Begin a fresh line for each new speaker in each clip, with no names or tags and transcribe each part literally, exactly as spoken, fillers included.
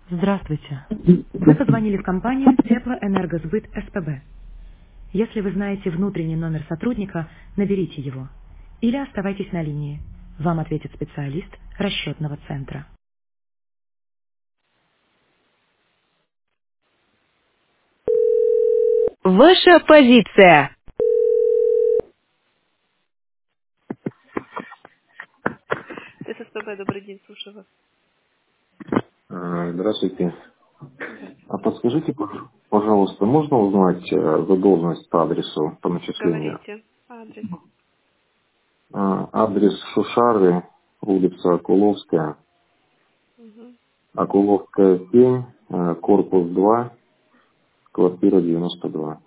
Здравствуйте. Вы позвонили в компанию Теплоэнергосбыт СПБ. Если вы знаете внутренний номер сотрудника, наберите его. Или оставайтесь на линии. Вам ответит специалист расчетного центра. Ваша позиция. СПБ, добрый день, слушаю вас.
А, Здравствуйте. А
Здравствуйте.
подскажите, пож- пожалуйста, можно узнать э, задолженность по адресу по начислению?
Говорите. Адрес.
А, Адрес Шушары, улица Акуловская,
Мгм.
Акуловская семь, э, корпус два, квартира девяносто два.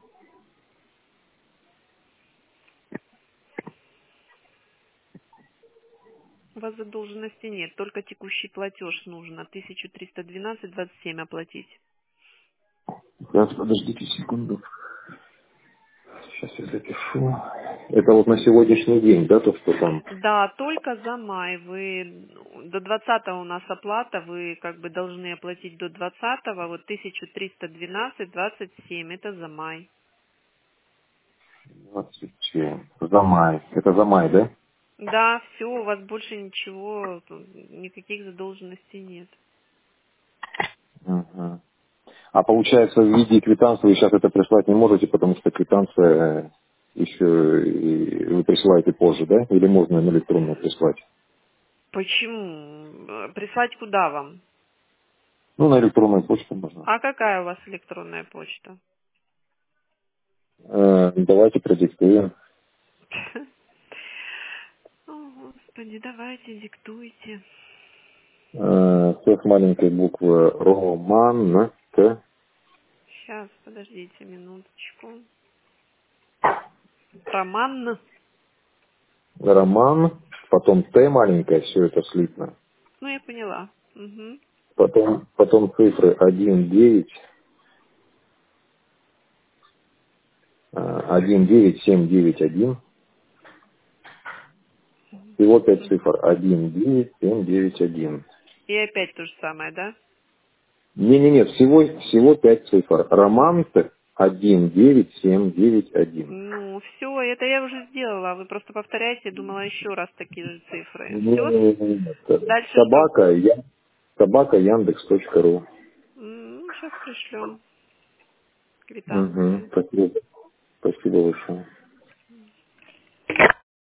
У вас задолженности нет, только текущий платеж нужно. тысяча триста двенадцать двадцать семь оплатить.
Сейчас, подождите секунду. Сейчас я запишу. Это вот на сегодняшний день, да, то, что там?
Да, только за май. Вы до двадцатого у нас оплата, вы как бы должны оплатить до двадцатого, вот тысяча триста двенадцать двадцать семь, это за май.
двадцать семь. За май. Это за май, да?
Да, все, у вас больше ничего, тут никаких задолженностей нет.
Мгм. А получается, в виде квитанции вы сейчас это прислать не можете, потому что квитанция еще и вы присылаете позже, да? Или можно на электронно прислать?
Почему? Э, Прислать куда вам?
Ну, на электронную почту можно.
А какая у вас электронная почта?
Э, давайте продиктуем.
О, Господи, давайте, диктуйте.
Э, все с маленькой буквы Роман, Т,
Сейчас, подождите минуточку. Роман.
Роман, потом Т маленькая, все это слитно.
Ну, я поняла. Угу.
Потом, потом цифры один девять, э, один девять семь девять один. Всего пять цифр. один девять семь девять один.
И опять то же самое, да?
Не-не-не, всего, всего пять цифр. Романт один девять семь девять один.
Ну, все, это я уже сделала. Вы просто повторяйте, думала еще раз такие же цифры. Все?
Не-не-не,
Дальше что?
Собака, я, собака Яндекс точка ру.
М, Ну, сейчас пришлем
Угу,
квитанцию.
спасибо, спасибо большое.